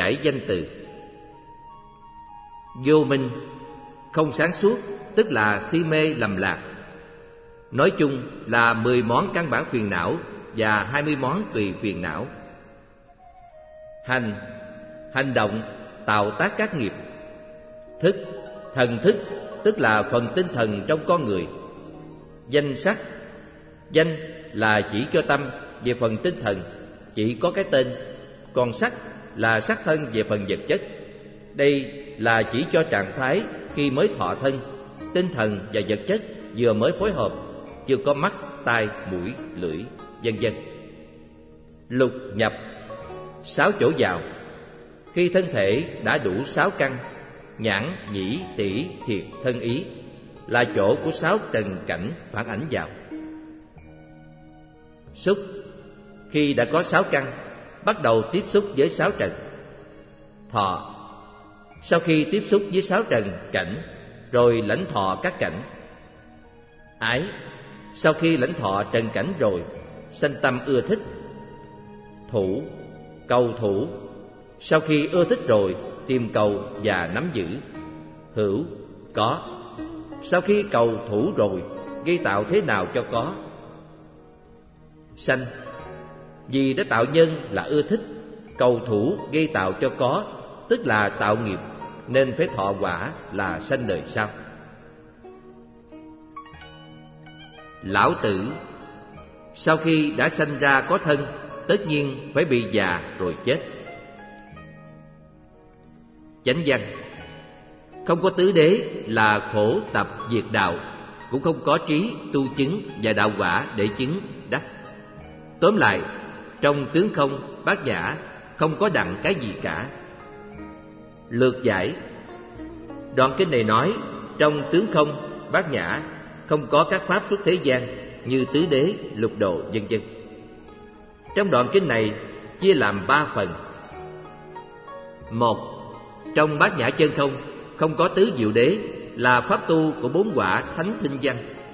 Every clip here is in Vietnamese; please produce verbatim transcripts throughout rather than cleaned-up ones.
giải danh từ. Vô minh, không sáng suốt, tức là si mê lầm lạc. Nói chung là mười món căn bản phiền não và hai mươi món tùy phiền não. Hành, hành động, tạo tác các nghiệp. Thức, thần thức, tức là phần tinh thần trong con người. Danh sắc, danh là chỉ cho tâm về phần tinh thần, chỉ có cái tên. Còn sắc là sắc thân về phần vật chất. Đây là chỉ cho trạng thái khi mới thọ thân, tinh thần và vật chất vừa mới phối hợp, chưa có mắt, tai, mũi, lưỡi, vân vân. Lục nhập, sáu chỗ vào. Khi thân thể đã đủ sáu căn, nhãn, nhĩ, tỷ, thiệt, thân, ý, là chỗ của sáu trần cảnh phản ảnh vào. Xúc, khi đã có sáu căn, bắt đầu tiếp xúc với sáu trần. Thọ, sau khi tiếp xúc với sáu trần cảnh, rồi lãnh thọ các cảnh. Ái, sau khi lãnh thọ trần cảnh rồi, sanh tâm ưa thích. Thủ, cầu thủ, sau khi ưa thích rồi, tìm cầu và nắm giữ. Hữu, có, sau khi cầu thủ rồi, gây tạo thế nào cho có. Sanh, vì đã tạo nhân là ưa thích, cầu thủ gây tạo cho có, tức là tạo nghiệp, nên phải thọ quả là sanh đời sau. Lão tử, sau khi đã sanh ra có thân, tất nhiên phải bị già rồi chết. Chánh văn, không có tứ đế là khổ tập diệt đạo, cũng không có trí tu chứng và đạo quả để chứng đắc. Tóm lại, trong tướng không bát nhã không có đặng cái gì cả. Lược giải, đoạn kinh này nói trong tướng không bát nhã không có các pháp xuất thế gian như tứ đế, lục độ, vân vân. Trong đoạn kinh này chia làm ba phần. Một, trong bát nhã chân không không có tứ diệu đế là pháp tu của bốn quả thánh tinh văn.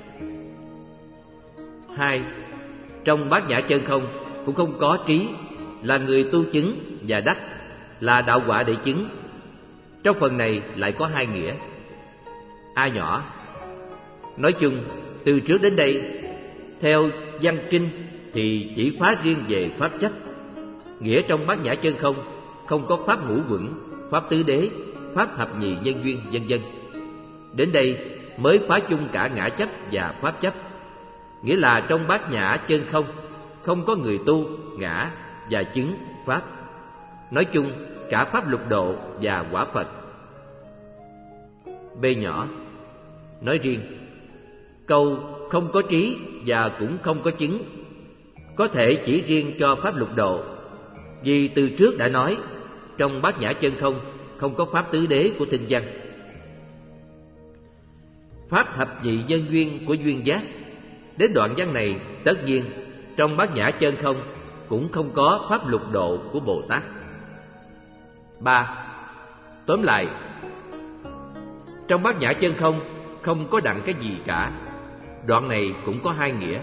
Hai, trong bát nhã chân không cũng không có trí là người tu chứng và đắc là đạo quả để chứng. Trong phần này lại có hai nghĩa. A nhỏ, nói chung từ trước đến đây theo văn kinh thì chỉ phá riêng về pháp chấp. Nghĩa trong bát nhã chân không không có pháp ngũ quẩn, pháp tứ đế, pháp thập nhị nhân duyên, vân vân. Đến đây mới phá chung cả ngã chấp và pháp chấp. Nghĩa là trong bát nhã chân không không có người tu, ngã và chứng pháp. Nói chung cả pháp lục độ và quả Phật. B nhỏ, nói riêng câu không có trí và cũng không có chứng có thể chỉ riêng cho pháp lục độ, vì từ trước đã nói trong bát nhã chân không không có pháp tứ đế của tinh văn. Pháp thập nhị nhân duyên của duyên giác, đến đoạn văn này tất nhiên trong bát nhã chân không cũng không có pháp lục độ của Bồ Tát. Ba, tóm lại trong bát nhã chân không không có đặng cái gì cả. Đoạn này cũng có hai nghĩa.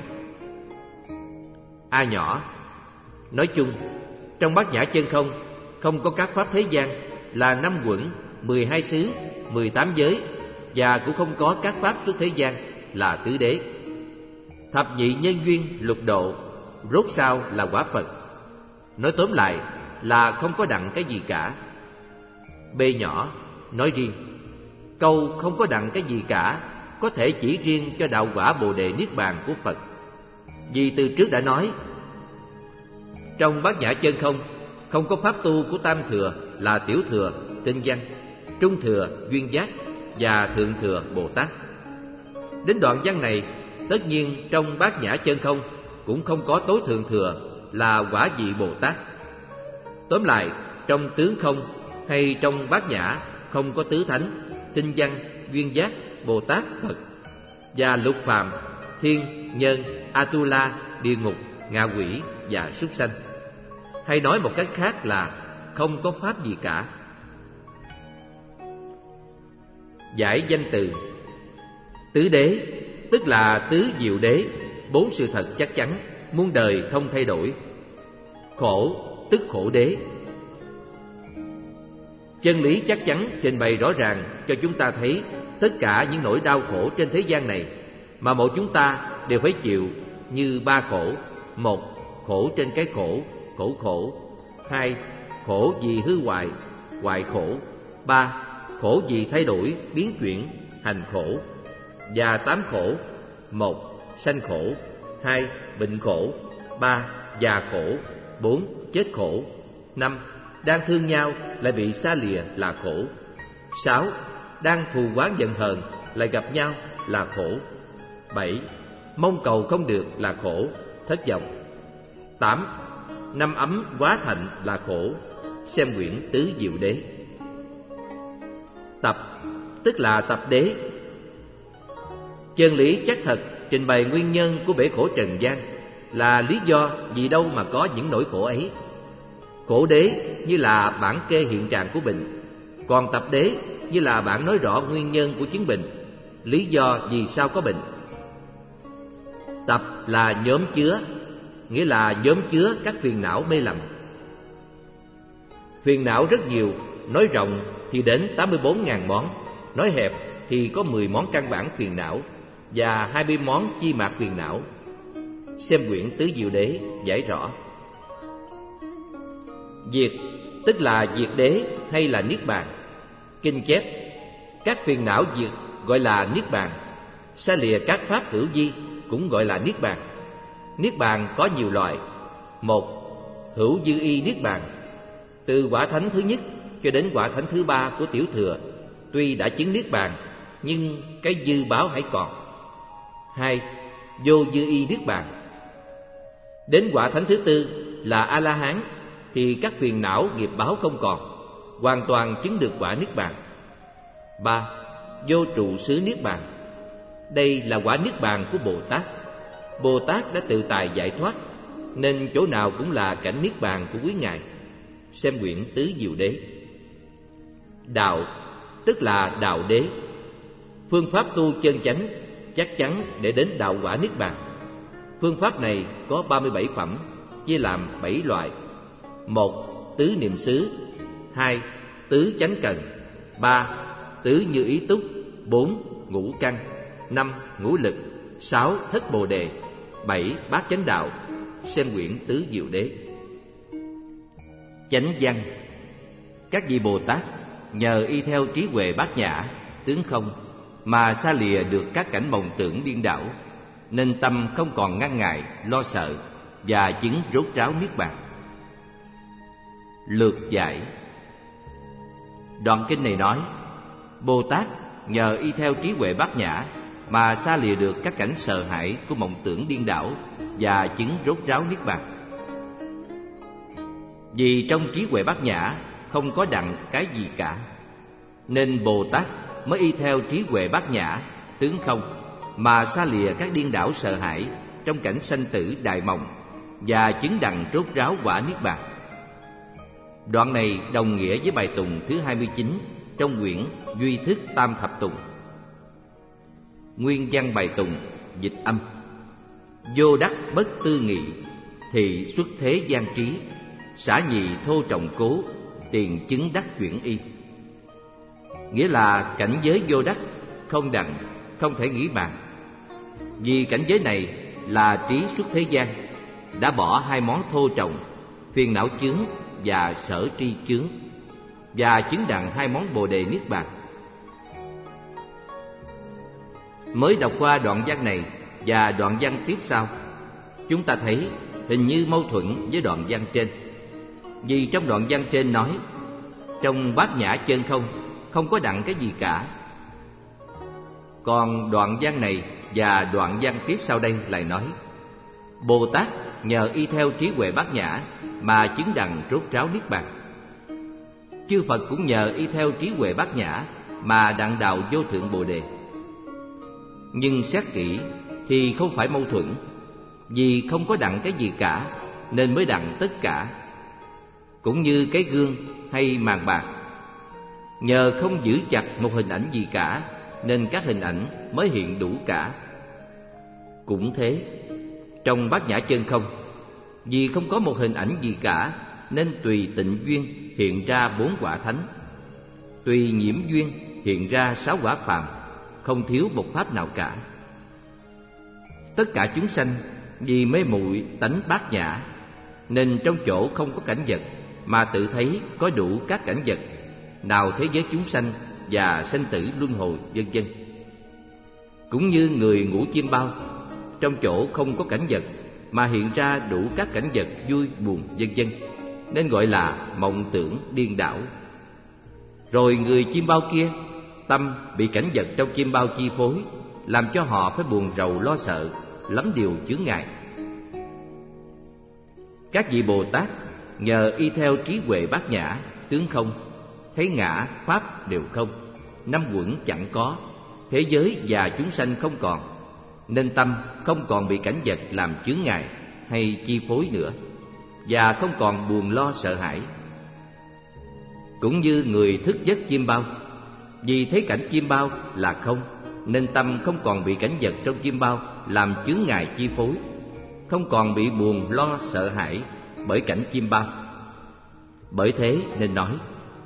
A nhỏ, nói chung trong bát nhã chân không không có các pháp thế gian là năm quẩn, mười hai xứ, mười tám giới, và cũng không có các pháp xuất thế gian là tứ đế. Thập nhị nhân duyên lục độ rốt sao là quả Phật. Nói tóm lại là không có đặng cái gì cả. B nhỏ, nói riêng câu không có đặng cái gì cả có thể chỉ riêng cho đạo quả Bồ Đề Niết Bàn của Phật. Vì từ trước đã nói trong bát nhã chân không không có pháp tu của tam thừa là tiểu thừa, tinh văn, trung thừa, duyên giác và thượng thừa Bồ Tát. Đến đoạn văn này tất nhiên trong bát nhã chân không cũng không có tối thượng thừa là quả vị Bồ Tát. Tóm lại trong tướng không hay trong bát nhã không có tứ thánh, tinh văn, duyên giác, Bồ Tát, Phật và lục phàm, thiên, nhân, Atula, địa ngục, ngạ quỷ và súc sanh. Hay nói một cách khác là không có pháp gì cả. Giải danh từ. Tứ đế tức là tứ diệu đế, bốn sự thật chắc chắn, muôn đời không thay đổi. Khổ tức khổ đế. Chân lý chắc chắn trình bày rõ ràng cho chúng ta thấy tất cả những nỗi đau khổ trên thế gian này mà mỗi chúng ta đều phải chịu như ba khổ. Một, khổ trên cái khổ, khổ khổ. Hai, khổ vì hư hoại, hoại khổ. Ba, khổ vì thay đổi, biến chuyển, hành khổ. Và tám khổ. Một, sanh khổ. Hai, bệnh khổ. Ba, già khổ. Bốn, chết khổ. Năm, đang thương nhau lại bị xa lìa là khổ. Sáu, đang thù oán giận hờn lại gặp nhau là khổ. Bảy, mong cầu không được là khổ, thất vọng. Tám, năm ấm quá thạnh là khổ. Xem quyển Tứ Diệu Đế. Tập tức là tập đế. Chân lý chắc thật trình bày nguyên nhân của bể khổ trần gian, là lý do vì đâu mà có những nỗi khổ ấy. Khổ đế như là bản kê hiện trạng của bệnh, còn tập đế như là bản nói rõ nguyên nhân của chứng bệnh, lý do vì sao có bệnh. Tập là nhóm chứa, nghĩa là nhóm chứa các phiền não mê lầm. Phiền não rất nhiều, nói rộng thì đến tám mươi bốn nghìn món, nói hẹp thì có mười món căn bản phiền não và hai mươi món chi mạc phiền não. Xem quyển Tứ Diệu Đế giải rõ. Diệt tức là diệt đế hay là niết bàn. Kinh chép các phiền não diệt gọi là niết bàn, xa lìa các pháp hữu vi cũng gọi là niết bàn. Niết bàn có nhiều loại. Một, hữu dư y niết bàn, từ quả thánh thứ nhất cho đến quả thánh thứ ba của tiểu thừa, tuy đã chứng niết bàn nhưng cái dư báo hãy còn. Hai, vô dư y niết bàn, đến quả thánh thứ tư là A La Hán thì các phiền não nghiệp báo không còn, hoàn toàn chứng được quả niết bàn. Ba, vô trụ xứ niết bàn, đây là quả niết bàn của Bồ Tát. Bồ Tát đã tự tài giải thoát, nên chỗ nào cũng là cảnh niết bàn của quý ngài. Xem quyển Tứ Diệu Đế. Đạo tức là đạo đế, phương pháp tu chân chánh chắc chắn để đến đạo quả niết bàn. Phương pháp này có ba mươi bảy phẩm, chia làm bảy loại. Một, tứ niệm xứ. Hai, tứ chánh cần. Ba, tứ như ý túc. Bốn, ngũ căn. Năm, ngũ lực. Sáu, thất bồ đề. Bảy, bát chánh đạo. Xem quyển Tứ Diệu Đế. Chánh văn. Các vị Bồ Tát nhờ y theo trí huệ bát nhã, tướng không, mà xa lìa được các cảnh mộng tưởng điên đảo, nên tâm không còn ngăn ngại, lo sợ và chứng rốt ráo niết bàn. Lược giải. Đoạn kinh này nói Bồ Tát nhờ y theo trí huệ bát nhã mà xa lìa được các cảnh sợ hãi của mộng tưởng điên đảo và chứng rốt ráo niết bàn. Vì trong trí huệ bát nhã không có đặng cái gì cả, nên Bồ Tát mới y theo trí huệ bát nhã, tướng không, mà xa lìa các điên đảo sợ hãi trong cảnh sanh tử đại mộng và chứng đặng rốt ráo quả niết bàn. Đoạn này đồng nghĩa với bài tùng thứ hai mươi chín trong quyển Duy Thức Tam Thập Tùng. Nguyên văn bài tùng dịch âm: vô đắc bất tư nghị, thị xuất thế gian trí, xả nhị thô trọng cố, tiền chứng đắc chuyển y. Nghĩa là cảnh giới vô đắc, không đặng, không thể nghĩ bàn. Vì cảnh giới này là trí xuất thế gian, đã bỏ hai món thô trọng, phiền não chướng và sở tri chướng, và chứng đặng hai món bồ đề niết bàn. Mới đọc qua đoạn văn này và đoạn văn tiếp sau, chúng ta thấy hình như mâu thuẫn với đoạn văn trên. Vì trong đoạn văn trên nói trong bát nhã chân không, không có đặng cái gì cả. Còn đoạn văn này và đoạn văn tiếp sau đây lại nói Bồ Tát nhờ y theo trí huệ bát nhã mà chứng đặng rốt ráo niết bàn. Chư Phật cũng nhờ y theo trí huệ bát nhã mà đặng đạo vô thượng bồ đề. Nhưng xét kỹ thì không phải mâu thuẫn, vì không có đặng cái gì cả nên mới đặng tất cả. Cũng như cái gương hay màn bạc, nhờ không giữ chặt một hình ảnh gì cả nên các hình ảnh mới hiện đủ cả. Cũng thế, trong bát nhã chân không, vì không có một hình ảnh gì cả nên tùy tịnh duyên hiện ra bốn quả thánh. tùy nhiễm duyên hiện ra sáu quả phàm, không thiếu một pháp nào cả. Tất cả chúng sanh vì mê muội tánh bát nhã, nên trong chỗ không có cảnh vật mà tự thấy có đủ các cảnh vật, nào thế giới chúng sanh và sanh tử luân hồi vân vân. Cũng như người ngủ chim bao, trong chỗ không có cảnh vật mà hiện ra đủ các cảnh vật vui buồn vân vân, nên gọi là mộng tưởng điên đảo. Rồi người chim bao kia, tâm bị cảnh vật trong chim bao chi phối, làm cho họ phải buồn rầu lo sợ, lắm điều chướng ngại. Các vị Bồ Tát nhờ y theo trí huệ bát nhã, tướng không, thấy ngã pháp đều không, năm uẩn chẳng có, thế giới và chúng sanh không còn, nên tâm không còn bị cảnh vật làm chướng ngại hay chi phối nữa, và không còn buồn lo sợ hãi. Cũng như người thức giấc chim bao, vì thấy cảnh chim bao là không, nên tâm không còn bị cảnh vật trong chim bao làm chướng ngại chi phối, không còn bị buồn lo sợ hãi bởi cảnh chim bao. Bởi thế nên nói,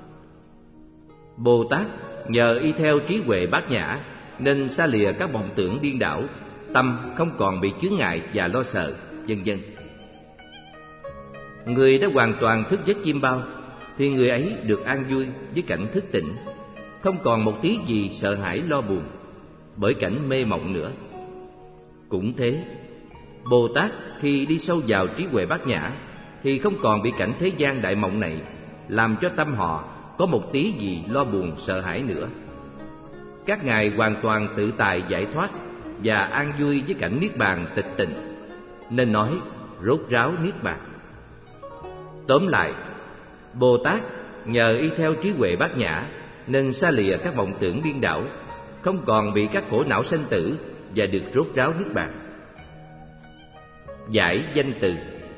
Bồ Tát nhờ y theo trí huệ bát nhã, nên xa lìa các vọng tưởng điên đảo, tâm không còn bị chướng ngại và lo sợ, vân vân. Người đã hoàn toàn thức giấc chim bao, thì người ấy được an vui với cảnh thức tỉnh, không còn một tí gì sợ hãi lo buồn bởi cảnh mê mộng nữa. Cũng thế, Bồ Tát khi đi sâu vào trí huệ bát nhã, thì không còn bị cảnh thế gian đại mộng này làm cho tâm họ có một tí gì lo buồn sợ hãi nữa. Các ngài hoàn toàn tự tại giải thoát và an vui với cảnh niết bàn tịch tịnh, nên nói rốt ráo niết bàn. Tóm lại, Bồ Tát nhờ y theo trí huệ bát nhã, nên xa lìa các vọng tưởng điên đảo, không còn bị các khổ não sanh tử, và được rốt ráo niết bàn. Giải danh từ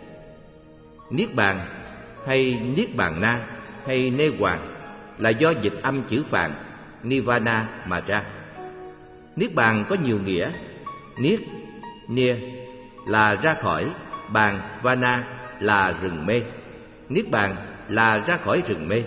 niết bàn hay niết bàn na hay nê hoàng là do dịch âm chữ Phạn nirvana mà ra. Niết bàn có nhiều nghĩa. Niết, nia là ra khỏi, bàn, vana là rừng mê. Niết bàn là ra khỏi rừng mê.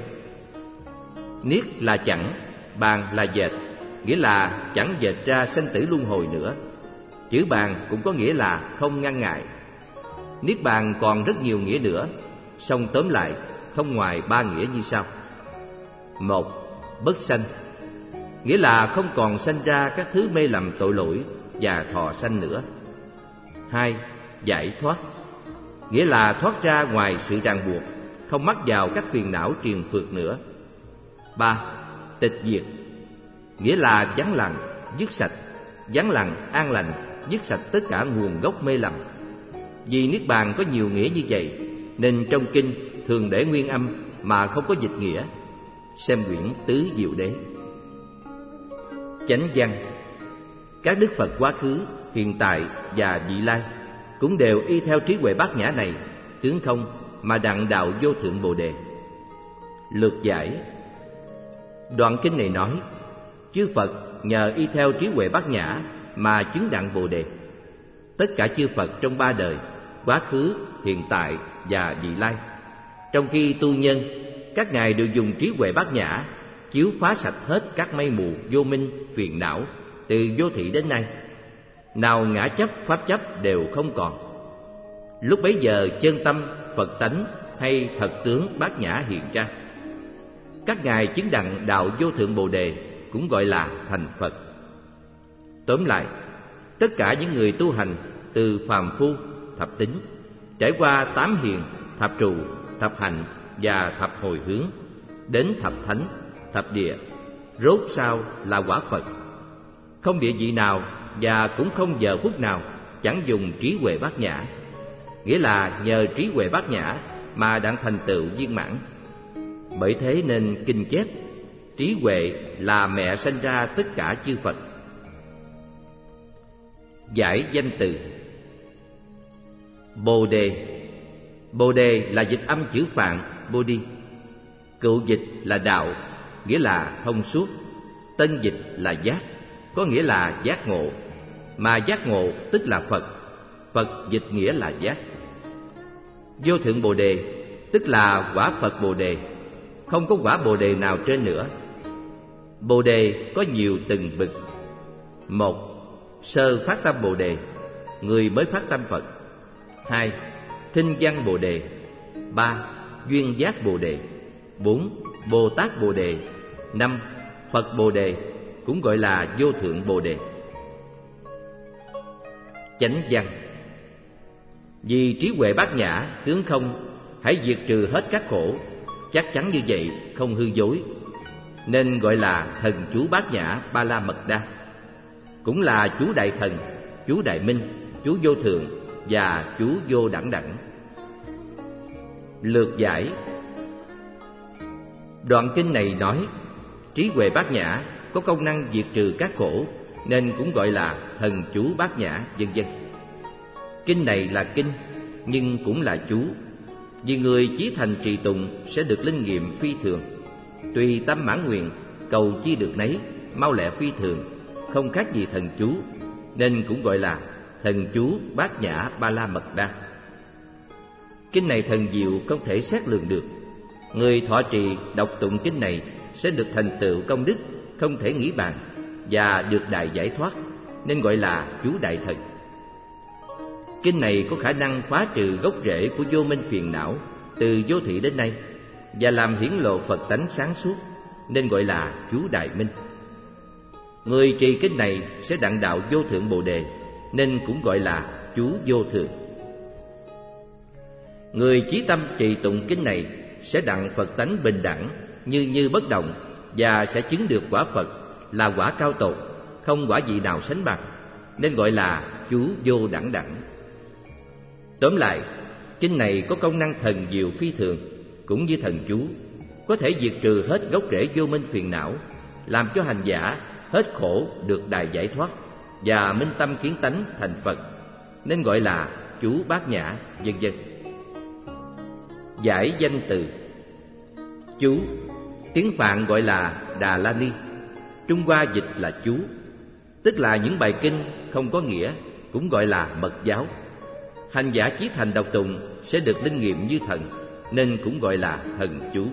Niết là chẳng, bàn là dệt, nghĩa là chẳng dệt ra sanh tử luân hồi nữa. Chữ bàn cũng có nghĩa là không ngăn ngại. Niết bàn còn rất nhiều nghĩa nữa, song tóm lại không ngoài ba nghĩa như sau. Một, bất sanh, nghĩa là không còn sanh ra các thứ mê lầm tội lỗi và thọ sanh nữa. Hai, giải thoát, nghĩa là thoát ra ngoài sự ràng buộc, không mắc vào các phiền não triền phượt nữa. Ba, tịch diệt, nghĩa là vắng lặng, dứt sạch, vắng lặng, an lành, dứt sạch tất cả nguồn gốc mê lầm. Vì niết bàn có nhiều nghĩa như vậy, nên trong kinh thường để nguyên âm mà không có dịch nghĩa. Xem quyển Tứ Diệu Đế. Chánh văn, các đức Phật quá khứ, hiện tại và vị lai cũng đều y theo trí huệ bát nhã này, tướng không, mà đặng đạo vô thượng Bồ Đề. Lược giải. Đoạn kinh này nói, chư Phật nhờ y theo trí huệ bát nhã mà chứng đặng Bồ Đề. Tất cả chư Phật trong ba đời, quá khứ, hiện tại và vị lai, trong khi tu nhân, các ngài đều dùng trí huệ bát nhã chiếu phá sạch hết các mây mù vô minh phiền não từ vô thị đến nay, nào ngã chấp pháp chấp đều không còn. Lúc bấy giờ chân tâm Phật tánh hay thật tướng bát nhã hiện ra. Các ngài chứng đặng đạo vô thượng Bồ Đề, cũng gọi là thành Phật. Tóm lại, tất cả những người tu hành từ phàm phu, thập tính, trải qua tám hiền, thập trụ, thập hạnh và thập hồi hướng, đến thập thánh, thập địa, rốt sau là quả Phật. Không địa vị nào và cũng không giờ phút nào chẳng dùng trí huệ bát nhã, nghĩa là nhờ trí huệ bát nhã mà đặng thành tựu viên mãn. Bởi thế nên kinh chép trí huệ là mẹ sanh ra tất cả chư Phật. Giải danh từ Bồ Đề. Bồ Đề là dịch âm chữ Phạn Bodhi. Cựu dịch là đạo, nghĩa là thông suốt. Tân dịch là giác, có nghĩa là giác ngộ. Mà giác ngộ tức là Phật, Phật dịch nghĩa là giác. Vô thượng Bồ Đề tức là quả Phật Bồ Đề, không có quả Bồ Đề nào trên nữa. Bồ đề có nhiều từng bậc. Một, sơ phát tâm Bồ đề, người mới phát tâm Phật. Hai, thinh văn Bồ đề. Ba, duyên giác Bồ đề. Bốn, Bồ Tát Bồ đề. Năm, Phật Bồ đề, cũng gọi là vô thượng Bồ đề. Chánh văn. Vì trí huệ bát nhã tướng không, hãy diệt trừ hết các khổ, chắc chắn như vậy, không hư dối, nên gọi là thần chú bát nhã Ba La Mật Đa, cũng là chú đại thần, chú đại minh, chú vô thượng và chú vô đẳng đẳng. Lược giải. Đoạn kinh này nói trí huệ bát nhã có công năng diệt trừ các khổ, nên cũng gọi là thần chú bát nhã, vân vân. Kinh này là kinh, nhưng cũng là chú, vì người chí thành trì tụng sẽ được linh nghiệm phi thường. Tùy tâm mãn nguyện, cầu chi được nấy, mau lẹ phi thường, không khác gì thần chú, nên cũng gọi là thần chú bát nhã Ba La Mật Đa. Kinh này thần diệu không thể xét lường được. Người thọ trì đọc tụng kinh này sẽ được thành tựu công đức không thể nghĩ bàn, và được đại giải thoát, nên gọi là chú đại thần. Kinh này có khả năng phá trừ gốc rễ của vô minh phiền não từ vô thị đến nay, và làm hiển lộ Phật tánh sáng suốt, nên gọi là chú đại minh. Người trì kinh này sẽ đặng đạo vô thượng Bồ đề, nên cũng gọi là chú vô thượng. Người chí tâm trì tụng kinh này sẽ đặng Phật tánh bình đẳng, như như bất động, và sẽ chứng được quả Phật là quả cao tột, không quả vị nào sánh bằng, nên gọi là chú vô đẳng đẳng. Tóm lại, kinh này có công năng thần diệu phi thường, cũng như thần chú, có thể diệt trừ hết gốc rễ vô minh phiền não, làm cho hành giả hết khổ được đại giải thoát, và minh tâm kiến tánh thành Phật, nên gọi là chú bát nhã, vân vân. Giải danh từ. Chú, tiếng Phạn gọi là Đà La Ni, Trung Hoa dịch là chú, tức là những bài kinh không có nghĩa, cũng gọi là mật giáo. Hành giả chí thành đọc tụng sẽ được linh nghiệm như thần, nên cũng gọi là thần chú.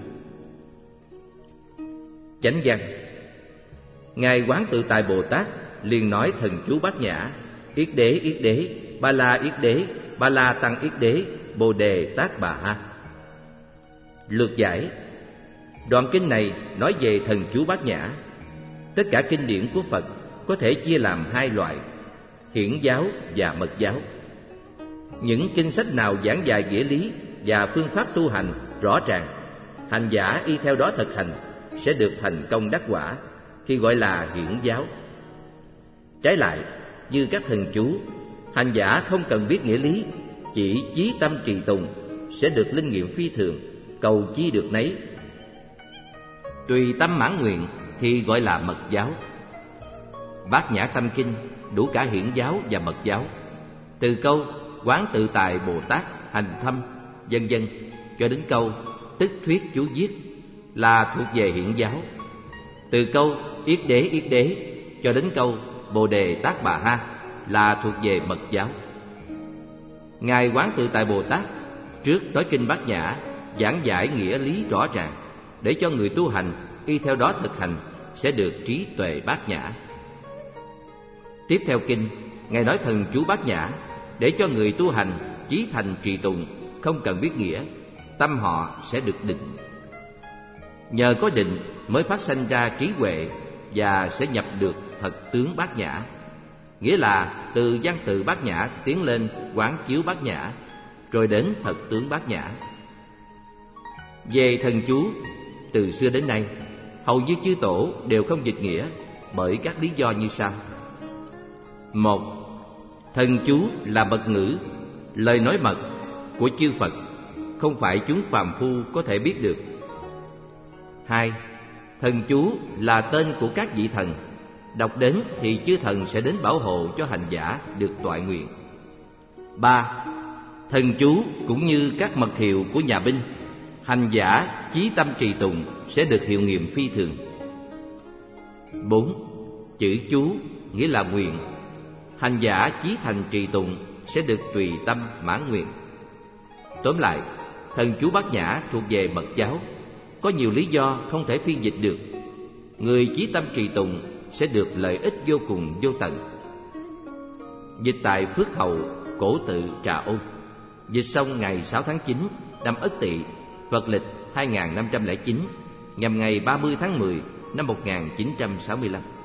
Chánh văn. Ngài Quán Tự Tại Bồ Tát liền nói thần chú bát nhã: Yết đế yết đế, ba la yết đế, ba la tăng yết đế, bồ đề tát bà ha. Lược giải. Đoạn kinh này nói về thần chú bát nhã. Tất cả kinh điển của Phật có thể chia làm hai loại: hiển giáo và mật giáo. Những kinh sách nào giảng dạy nghĩa lý và phương pháp tu hành rõ ràng, hành giả y theo đó thực hành sẽ được thành công đắc quả, thì gọi là hiển giáo. Trái lại, như các thần chú, hành giả không cần biết nghĩa lý, chỉ chí tâm trì tụng sẽ được linh nghiệm phi thường, cầu chi được nấy. Tùy tâm mãn nguyện thì gọi là mật giáo. Bát Nhã Tâm Kinh đủ cả hiển giáo và mật giáo. Từ câu Quán Tự Tại Bồ Tát hành thâm, vân vân, cho đến câu Tức thuyết chú viết là thuộc về hiển giáo. Từ câu Yết đế yết đế cho đến câu Bồ đề tát bà ha là thuộc về mật giáo. Ngài Quán Tự Tại Bồ Tát trước nói kinh Bát Nhã giảng giải nghĩa lý rõ ràng, để cho người tu hành y theo đó thực hành sẽ được trí tuệ bát nhã. Tiếp theo kinh, Ngài nói thần chú bát nhã để cho người tu hành chí thành trì tụng, không cần biết nghĩa, tâm họ sẽ được định. Nhờ có định mới phát sanh ra trí huệ và sẽ nhập được thật tướng bát nhã, nghĩa là từ văn tự bát nhã tiến lên quán chiếu bát nhã, rồi đến thật tướng bát nhã. Về thần chú, từ xưa đến nay hầu như chư tổ đều không dịch nghĩa bởi các lý do như sau. Một, thần chú là mật ngữ, lời nói mật của chư Phật, không phải chúng phàm phu có thể biết được. Hai, thần chú là tên của các vị thần, đọc đến thì chư thần sẽ đến bảo hộ cho hành giả được toại nguyện. Ba, thần chú cũng như các mật hiệu của nhà binh, hành giả chí tâm trì tụng sẽ được hiệu nghiệm phi thường. Bốn, chữ chú nghĩa là nguyện, hành giả chí thành trì tụng sẽ được tùy tâm mãn nguyện. Tóm lại, thần chú bát nhã thuộc về mật giáo, có nhiều lý do không thể phiên dịch được. người chí tâm trì tụng sẽ được lợi ích vô cùng vô tận. Dịch tại Phước Hậu, Cổ Tự, Trà Ôn. Dịch xong ngày sáu tháng chín năm Ất Tỵ, Phật lịch hai nghìn năm trăm lẻ chín, nhằm ngày ba mươi tháng mười năm một nghìn chín trăm sáu mươi lăm.